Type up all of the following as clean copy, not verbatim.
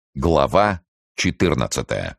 Глава 14.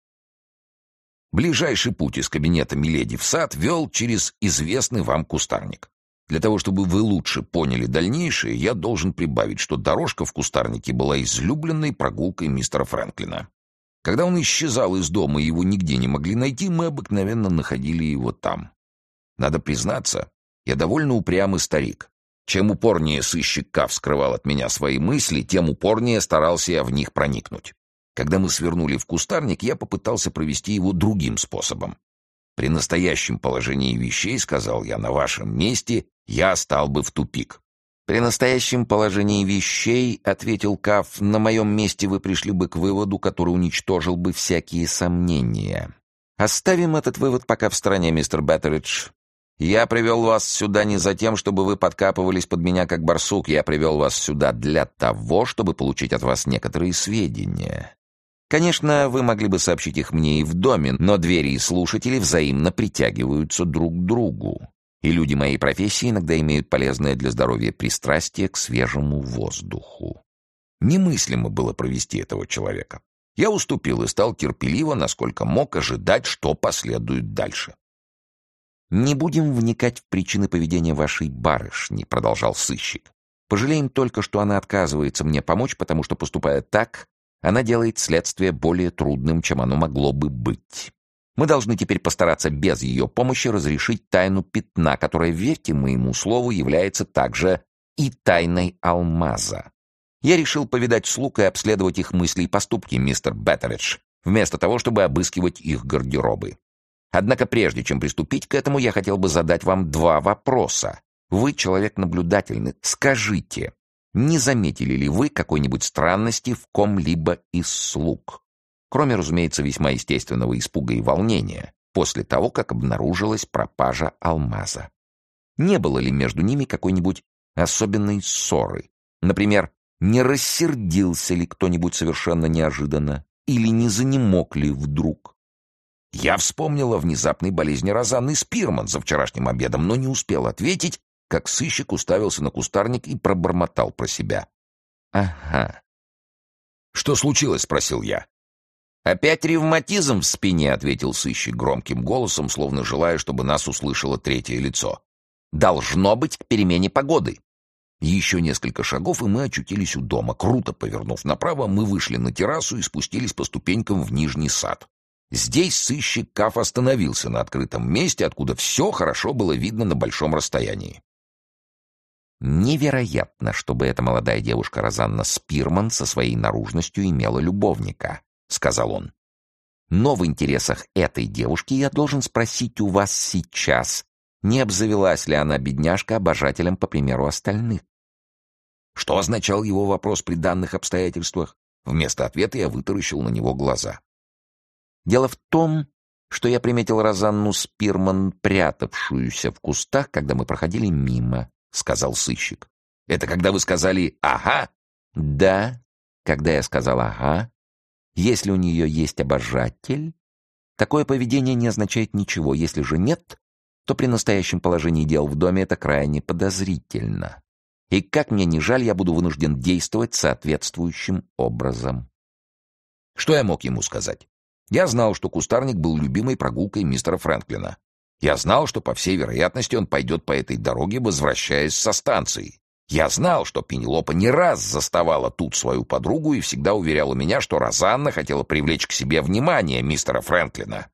Ближайший путь из кабинета миледи в сад вел через известный вам кустарник. Для того, чтобы вы лучше поняли дальнейшее, я должен прибавить, что дорожка в кустарнике была излюбленной прогулкой мистера Фрэнклина. Когда он исчезал из дома и его нигде не могли найти, мы обыкновенно находили его там. Надо признаться, я довольно упрямый старик. Чем упорнее сыщик Каф скрывал от меня свои мысли, тем упорнее старался я в них проникнуть. Когда мы свернули в кустарник, я попытался провести его другим способом. «При настоящем положении вещей, — сказал я, — на вашем месте я стал бы в тупик». «При настоящем положении вещей, — ответил Каф, — на моем месте вы пришли бы к выводу, который уничтожил бы всякие сомнения. Оставим этот вывод пока в стороне, мистер Беттеридж. Я привел вас сюда не за тем, чтобы вы подкапывались под меня как барсук. Я привел вас сюда для того, чтобы получить от вас некоторые сведения. Конечно, вы могли бы сообщить их мне и в доме, но двери и слушатели взаимно притягиваются друг к другу. И люди моей профессии иногда имеют полезное для здоровья пристрастие к свежему воздуху. Немыслимо было провести этого человека. Я уступил и стал терпеливо, насколько мог, ожидать, что последует дальше. «Не будем вникать в причины поведения вашей барышни», — продолжал сыщик. «Пожалеем только, что она отказывается мне помочь, потому что, поступая так, она делает следствие более трудным, чем оно могло бы быть. Мы должны теперь постараться без ее помощи разрешить тайну пятна, которая, верьте моему слову, является также и тайной алмаза. Я решил повидать слуг и обследовать их мысли и поступки, мистер Беттеридж, вместо того, чтобы обыскивать их гардеробы. Однако прежде чем приступить к этому, я хотел бы задать вам два вопроса. Вы человек наблюдательный. Скажите, не заметили ли вы какой-нибудь странности в ком-либо из слуг? Кроме, разумеется, весьма естественного испуга и волнения после того, как обнаружилась пропажа алмаза. Не было ли между ними какой-нибудь особенной ссоры? Например, не рассердился ли кто-нибудь совершенно неожиданно? Или не занемог ли вдруг? Я вспомнил о внезапной болезни Розанны Спирман за вчерашним обедом, но не успел ответить, как сыщик уставился на кустарник и пробормотал про себя. «Ага». «Что случилось?» — спросил я. «Опять ревматизм в спине», — ответил сыщик громким голосом, словно желая, чтобы нас услышало третье лицо. «Должно быть к перемене погоды». Еще несколько шагов, и мы очутились у дома. Круто повернув направо, мы вышли на террасу и спустились по ступенькам в нижний сад. Здесь сыщик Каф остановился на открытом месте, откуда все хорошо было видно на большом расстоянии. «Невероятно, чтобы эта молодая девушка Розанна Спирман со своей наружностью имела любовника», — сказал он. «Но в интересах этой девушки я должен спросить у вас сейчас, не обзавелась ли она, бедняжка, обожателем, по примеру остальных?» Что означал его вопрос при данных обстоятельствах? Вместо ответа я вытаращил на него глаза. «Дело в том, что я приметил Розанну Спирман, прятавшуюся в кустах, когда мы проходили мимо», — сказал сыщик. «Это когда вы сказали «ага»?» «Да, когда я сказал «ага». Если у нее есть обожатель, такое поведение не означает ничего. Если же нет, то при настоящем положении дел в доме это крайне подозрительно. И как мне ни жаль, я буду вынужден действовать соответствующим образом». Что я мог ему сказать? Я знал, что кустарник был любимой прогулкой мистера Фрэнклина. Я знал, что, по всей вероятности, он пойдет по этой дороге, возвращаясь со станции. Я знал, что Пенелопа не раз заставала тут свою подругу и всегда уверяла меня, что Розанна хотела привлечь к себе внимание мистера Фрэнклина.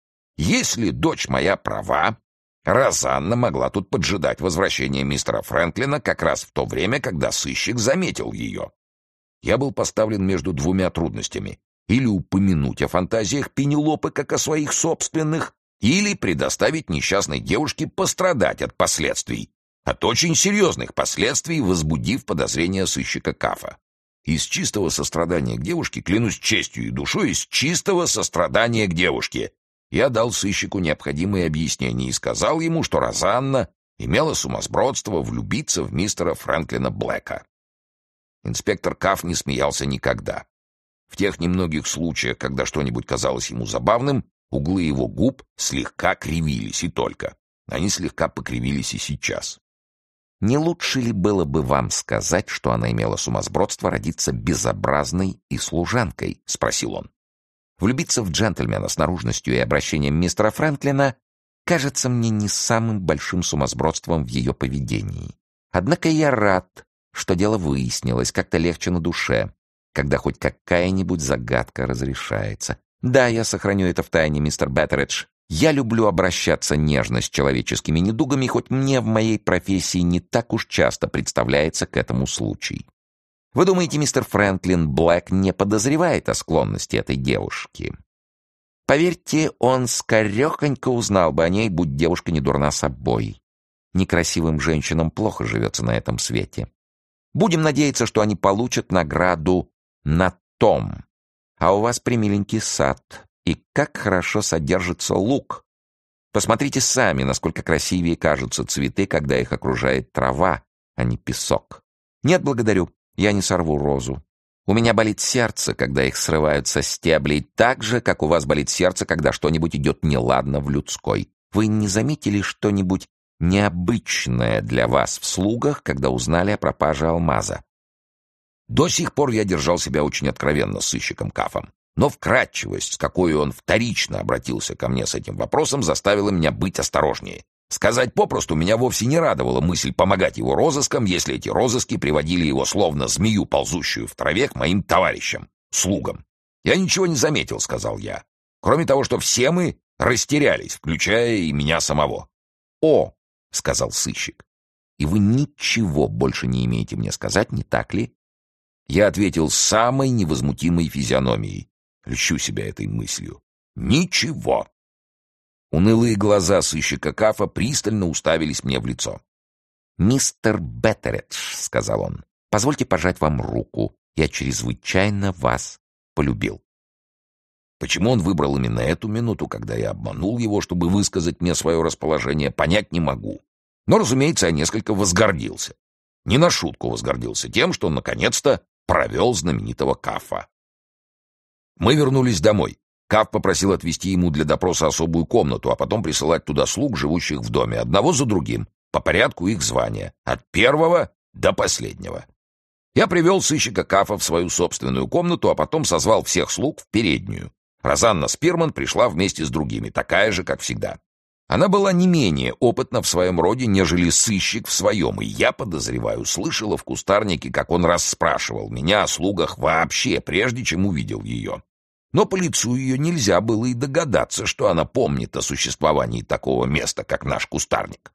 Если дочь моя права, Розанна могла тут поджидать возвращения мистера Фрэнклина как раз в то время, когда сыщик заметил ее. Я был поставлен между двумя трудностями. Или упомянуть о фантазиях Пенелопы как о своих собственных, или предоставить несчастной девушке пострадать от последствий, от очень серьезных последствий, возбудив подозрения сыщика Кафа. Из чистого сострадания к девушке, клянусь честью и душой, из чистого сострадания к девушке, я дал сыщику необходимые объяснения и сказал ему, что Розанна имела сумасбродство влюбиться в мистера Фрэнклина Блэка. Инспектор Каф не смеялся никогда. В тех немногих случаях, когда что-нибудь казалось ему забавным, углы его губ слегка кривились, и только. Они слегка покривились и сейчас. Не лучше ли было бы вам сказать, что она имела сумасбродство родиться безобразной и служанкой?» — спросил он. «Влюбиться в джентльмена с наружностью и обращением мистера Фрэнклина кажется мне не самым большим сумасбродством в ее поведении. Однако я рад, что дело выяснилось, как-то легче на душе, когда хоть какая-нибудь загадка разрешается. Да, я сохраню это в тайне, мистер Беттеридж. Я люблю обращаться нежно с человеческими недугами, хоть мне в моей профессии не так уж часто представляется к этому случай. Вы думаете, мистер Фрэнклин Блэк не подозревает о склонности этой девушки? Поверьте, он скорехонько узнал бы о ней, будь девушка не дурна собой. Некрасивым женщинам плохо живется на этом свете. Будем надеяться, что они получат награду на том. А у вас примиленький сад. И как хорошо содержится луг. Посмотрите сами, насколько красивее кажутся цветы, когда их окружает трава, а не песок. Нет, благодарю, я не сорву розу. У меня болит сердце, когда их срывают со стеблей, так же, как у вас болит сердце, когда что-нибудь идет неладно в людской. Вы не заметили что-нибудь необычное для вас в слугах, когда узнали о пропаже алмаза? До сих пор я держал себя очень откровенно с сыщиком Кафом. Но вкратчивость, с какой он вторично обратился ко мне с этим вопросом, заставила меня быть осторожнее. Сказать попросту, меня вовсе не радовала мысль помогать его розыскам, если эти розыски приводили его словно змею, ползущую в траве, к моим товарищам, слугам. «Я ничего не заметил», — сказал я. «Кроме того, что все мы растерялись, включая и меня самого». «О», — сказал сыщик, — «и вы ничего больше не имеете мне сказать, не так ли?» Я ответил с самой невозмутимой физиономией. Льщу себя этой мыслью. «Ничего». Унылые глаза сыщика Кафа пристально уставились мне в лицо. «Мистер Беттеридж», — сказал он, — «позвольте пожать вам руку. Я чрезвычайно вас полюбил». Почему он выбрал именно эту минуту, когда я обманул его, чтобы высказать мне свое расположение, понять не могу. Но, разумеется, я несколько возгордился. Не на шутку возгордился тем, что наконец-то провел знаменитого Кафа. Мы вернулись домой. Каф попросил отвезти ему для допроса особую комнату, а потом присылать туда слуг, живущих в доме, одного за другим, по порядку их звания, от первого до последнего. Я привел сыщика Кафа в свою собственную комнату, а потом созвал всех слуг в переднюю. Розанна Спирман пришла вместе с другими, такая же, как всегда. Она была не менее опытна в своем роде, нежели сыщик в своем, и я, подозреваю, слышала в кустарнике, как он расспрашивал меня о слугах вообще, прежде чем увидел ее. Но по лицу ее нельзя было и догадаться, что она помнит о существовании такого места, как наш кустарник.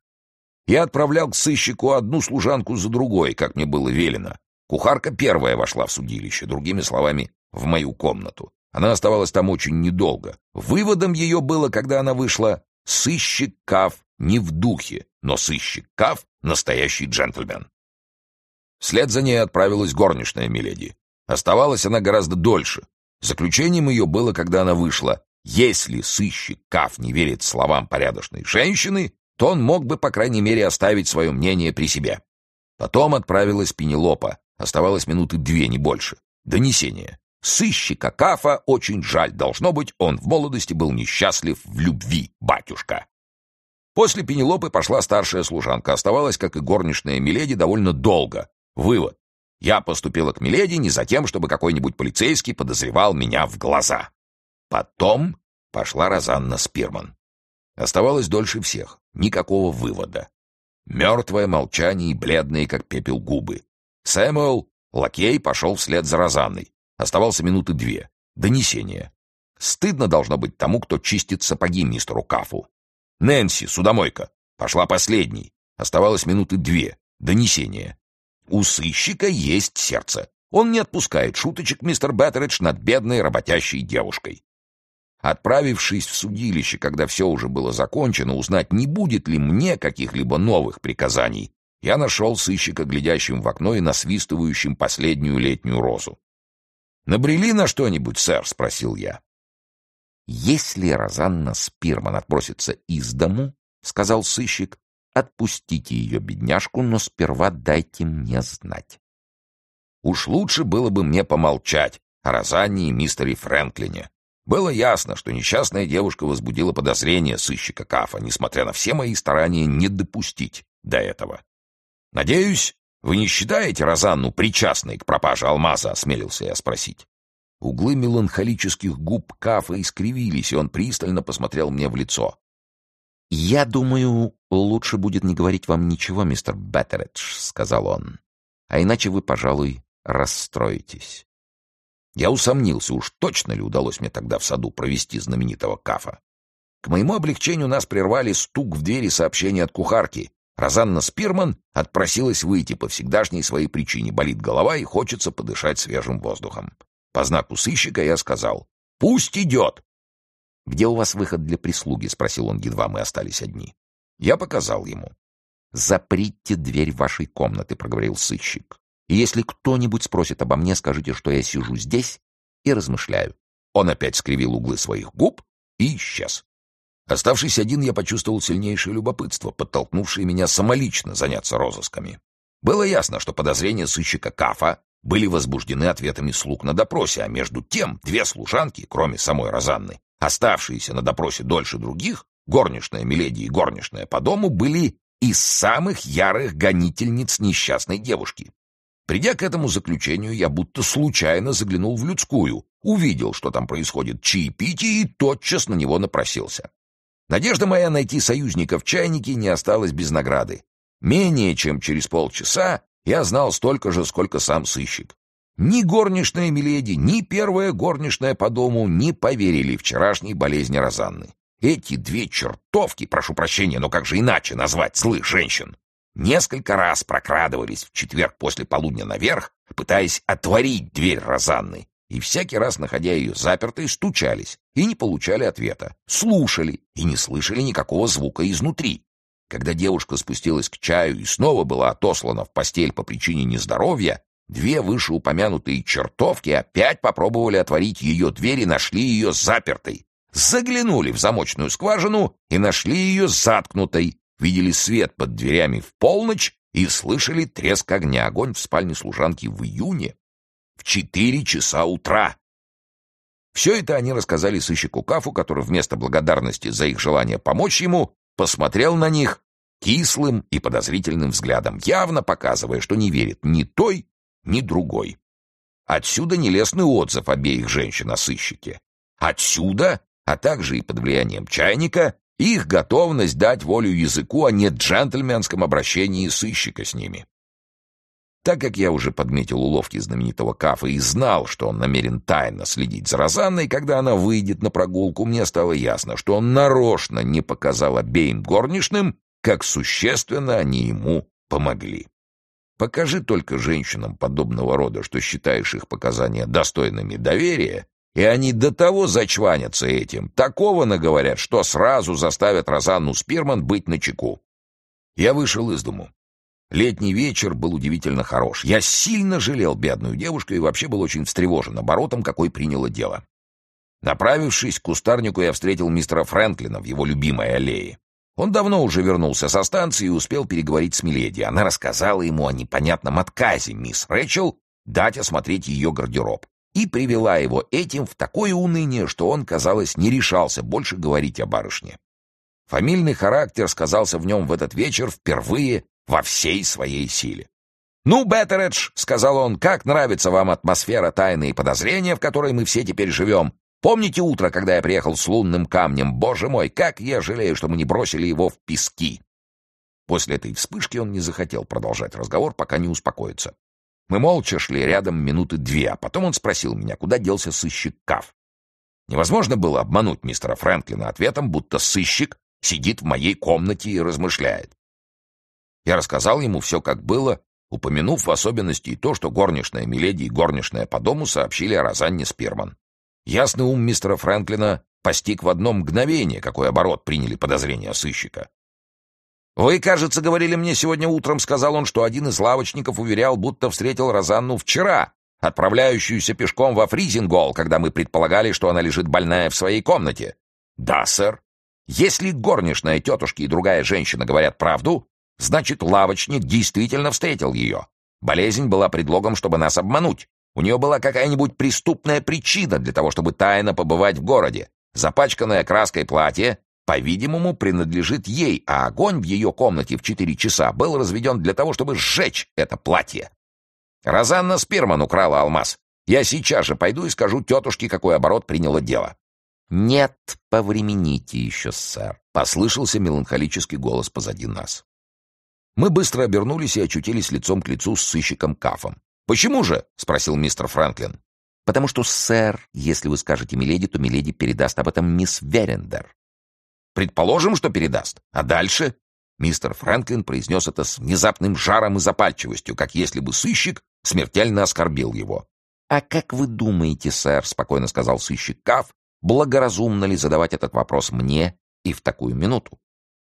Я отправлял к сыщику одну служанку за другой, как мне было велено. Кухарка первая вошла в судилище, другими словами, в мою комнату. Она оставалась там очень недолго. Выводом ее было, когда она вышла: сыщик Каф не в духе, но сыщик Каф — настоящий джентльмен. Вслед за ней отправилась горничная миледи. Оставалась она гораздо дольше. Заключением ее было, когда она вышла: если сыщик Каф не верит словам порядочной женщины, то он мог бы, по крайней мере, оставить свое мнение при себе. Потом отправилась Пенелопа. Оставалось минуты 2, не больше. Донесение. Сыщика Кафа очень жаль, должно быть, он в молодости был несчастлив в любви, батюшка. После Пенелопы пошла старшая служанка. Оставалась, как и горничная миледи, довольно долго. Вывод. Я поступила к миледи не за тем, чтобы какой-нибудь полицейский подозревал меня в глаза. Потом пошла Розанна Спирман. Оставалась дольше всех. Никакого вывода. Мертвое молчание и бледные, как пепел, губы. Сэмюэл, лакей, пошел вслед за Розанной. Оставался минуты 2. Донесение. Стыдно должно быть тому, кто чистит сапоги мистеру Кафу. Нэнси, судомойка, пошла последней. Оставалось минуты 2. Донесение. У сыщика есть сердце. Он не отпускает шуточек, мистер Беттеридж, над бедной работящей девушкой. Отправившись в судилище, когда все уже было закончено, узнать, не будет ли мне каких-либо новых приказаний, я нашел сыщика, глядящим в окно и насвистывающим последнюю летнюю розу. «Набрели на что-нибудь, сэр?» — спросил я. «Если Розанна Спирман отпросится из дому, — сказал сыщик, — отпустите ее, бедняжку, но сперва дайте мне знать». Уж лучше было бы мне помолчать о Розанне и мистере Фрэнклине. Было ясно, что несчастная девушка возбудила подозрения сыщика Кафа, несмотря на все мои старания не допустить до этого. «Надеюсь, вы не считаете Розанну причастной к пропаже алмаза?» — осмелился я спросить. Углы меланхолических губ Кафа искривились, и он пристально посмотрел мне в лицо. «Я думаю, лучше будет не говорить вам ничего, мистер Беттередж», — сказал он. «А иначе вы, пожалуй, расстроитесь». Я усомнился, уж точно ли удалось мне тогда в саду провести знаменитого Кафа. К моему облегчению нас прервали стук в двери сообщения от кухарки. Розанна Спирман отпросилась выйти по всегдашней своей причине. Болит голова и хочется подышать свежим воздухом. По знаку сыщика я сказал: «Пусть идет!» «Где у вас выход для прислуги?» — спросил он, едва мы остались одни. Я показал ему. «Заприте дверь вашей комнаты», — проговорил сыщик. «И если кто-нибудь спросит обо мне, скажите, что я сижу здесь и размышляю». Он опять скривил углы своих губ и исчез. Оставшись один, я почувствовал сильнейшее любопытство, подтолкнувшее меня самолично заняться розысками. Было ясно, что подозрения сыщика Кафа были возбуждены ответами слуг на допросе, а между тем две служанки, кроме самой Розанны, оставшиеся на допросе дольше других, горничная Миледи и горничная по дому, были из самых ярых гонительниц несчастной девушки. Придя к этому заключению, я будто случайно заглянул в людскую, увидел, что там происходит чаепитие, и тотчас на него напросился. Надежда моя найти союзника в чайнике не осталась без награды. Менее чем через полчаса я знал столько же, сколько сам сыщик. Ни горничная Миледи, ни первая горничная по дому не поверили вчерашней болезни Розанны. Эти две чертовки, прошу прощения, но как же иначе назвать злых женщин, несколько раз прокрадывались в четверг после полудня наверх, пытаясь отворить дверь Розанны, и всякий раз, находя ее запертой, стучались и не получали ответа, слушали и не слышали никакого звука изнутри. Когда девушка спустилась к чаю и снова была отослана в постель по причине нездоровья, две вышеупомянутые чертовки опять попробовали отворить ее дверь и нашли ее запертой. Заглянули в замочную скважину и нашли ее заткнутой, видели свет под дверями в полночь и слышали треск огня. Огонь в спальне служанки в июне в 4 часа утра. Все это они рассказали сыщику Кафу, который вместо благодарности за их желание помочь ему посмотрел на них кислым и подозрительным взглядом, явно показывая, что не верит ни той, ни другой. Отсюда нелестный отзыв обеих женщин о сыщике. Отсюда, а также и под влиянием чайника, их готовность дать волю языку о неджентльменском обращении сыщика с ними. Так как я уже подметил уловки знаменитого Кафа и знал, что он намерен тайно следить за Розанной, когда она выйдет на прогулку, мне стало ясно, что он нарочно не показал обеим горничным, как существенно они ему помогли. Покажи только женщинам подобного рода, что считаешь их показания достойными доверия, и они до того зачванятся этим, такого наговорят, что сразу заставят Розанну Спирман быть начеку. Я вышел из дому. Летний вечер был удивительно хорош. Я сильно жалел бедную девушку и вообще был очень встревожен оборотом, какой приняло дело. Направившись к кустарнику, я встретил мистера Фрэнклина в его любимой аллее. Он давно уже вернулся со станции и успел переговорить с Миледи. Она рассказала ему о непонятном отказе мисс Рэчел дать осмотреть ее гардероб и привела его этим в такое уныние, что он, казалось, не решался больше говорить о барышне. Фамильный характер сказался в нем в этот вечер впервые во всей своей силе. «Ну, Беттередж, — сказал он, — как нравится вам атмосфера тайны и подозрения, в которой мы все теперь живем? Помните утро, когда я приехал с лунным камнем? Боже мой, как я жалею, что мы не бросили его в пески!» После этой вспышки он не захотел продолжать разговор, пока не успокоится. Мы молча шли рядом минуты 2, а потом он спросил меня, куда делся сыщик Каф. Невозможно было обмануть мистера Фрэнклина ответом, будто сыщик сидит в моей комнате и размышляет. Я рассказал ему все, как было, упомянув в особенности и то, что горничная Миледи и горничная по дому сообщили о Розанне Спирман. Ясный ум мистера Фрэнклина постиг в одно мгновение, какой оборот приняли подозрения сыщика. «Вы, кажется, говорили мне сегодня утром, — сказал он, — что один из лавочников уверял, будто встретил Розанну вчера, отправляющуюся пешком во Фризингол, когда мы предполагали, что она лежит больная в своей комнате». «Да, сэр. Если горничная тетушки и другая женщина говорят правду, значит, лавочник действительно встретил ее. Болезнь была предлогом, чтобы нас обмануть. У нее была какая-нибудь преступная причина для того, чтобы тайно побывать в городе. Запачканное краской платье, по-видимому, принадлежит ей, а огонь в ее комнате в 4 часа был разведен для того, чтобы сжечь это платье. Розанна Спирман украла алмаз. Я сейчас же пойду и скажу тетушке, какой оборот приняло дело». «Нет, повремените еще, сэр», — послышался меланхолический голос позади нас. Мы быстро обернулись и очутились лицом к лицу с сыщиком Кафом. «Почему же?» — спросил мистер Франклин. «Потому что, сэр, если вы скажете миледи, то миледи передаст об этом мисс Верендер». «Предположим, что передаст. А дальше?» Мистер Франклин произнес это с внезапным жаром и запальчивостью, как если бы сыщик смертельно оскорбил его. «А как вы думаете, сэр, — спокойно сказал сыщик Каф, — благоразумно ли задавать этот вопрос мне и в такую минуту?»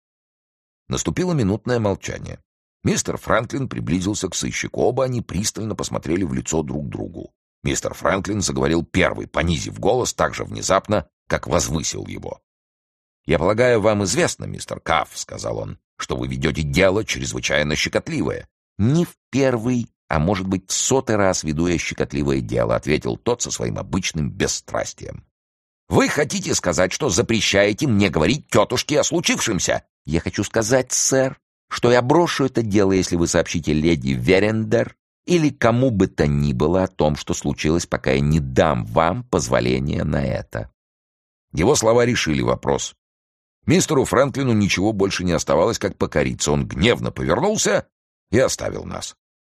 Наступило минутное молчание. Мистер Франклин приблизился к сыщику. Оба они пристально посмотрели в лицо друг другу. Мистер Франклин заговорил первый, понизив голос так же внезапно, как возвысил его. «Я полагаю, вам известно, мистер Каф, — сказал он, — что вы ведете дело чрезвычайно щекотливое». «Не в первый, а может быть, в 100-й раз веду я щекотливое дело», — ответил тот со своим обычным бесстрастием. «Вы хотите сказать, что запрещаете мне говорить тетушке о случившемся?» «Я хочу сказать, сэр, что я брошу это дело, если вы сообщите леди Верендер или кому бы то ни было о том, что случилось, пока я не дам вам позволения на это». Его слова решили вопрос. Мистеру Франклину ничего больше не оставалось, как покориться. Он гневно повернулся и оставил нас.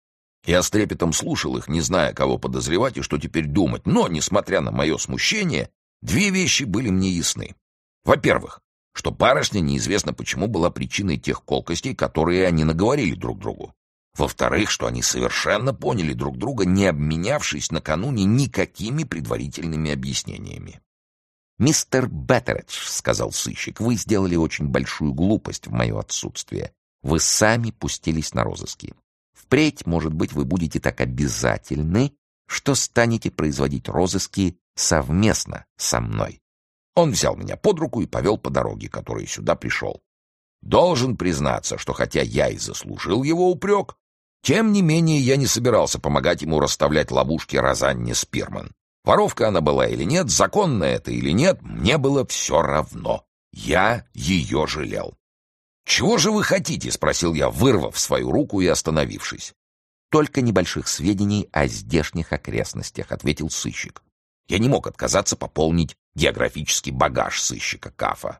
Я с трепетом слушал их, не зная, кого подозревать и что теперь думать, но, несмотря на мое смущение, 2 вещи были мне ясны. Во-первых, что барышня неизвестно почему была причиной тех колкостей, которые они наговорили друг другу. Во-вторых, что они совершенно поняли друг друга, не обменявшись накануне никакими предварительными объяснениями. «Мистер Беттередж, — сказал сыщик, — вы сделали очень большую глупость в мое отсутствие. Вы сами пустились на розыски. Впредь, может быть, вы будете так обязательны, что станете производить розыски совместно со мной». Он взял меня под руку и повел по дороге, которой сюда пришел. Должен признаться, что хотя я и заслужил его упрек, тем не менее я не собирался помогать ему расставлять ловушки Розанне Спирман. Воровка она была или нет, законно это или нет, мне было все равно. Я ее жалел. «Чего же вы хотите?» — спросил я, вырвав свою руку и остановившись. «Только небольших сведений о здешних окрестностях», — ответил сыщик. Я не мог отказаться пополнить географический багаж сыщика Кафа.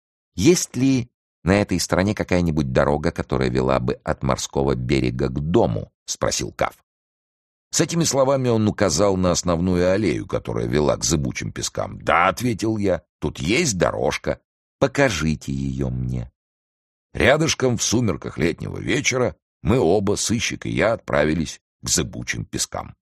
«Есть ли на этой стороне какая-нибудь дорога, которая вела бы от морского берега к дому?» — спросил Каф. С этими словами он указал на основную аллею, которая вела к зыбучим пескам. «Да», — ответил я, — «тут есть дорожка. Покажите ее мне». Рядышком в сумерках летнего вечера мы оба, сыщик и я, отправились к зыбучим пескам.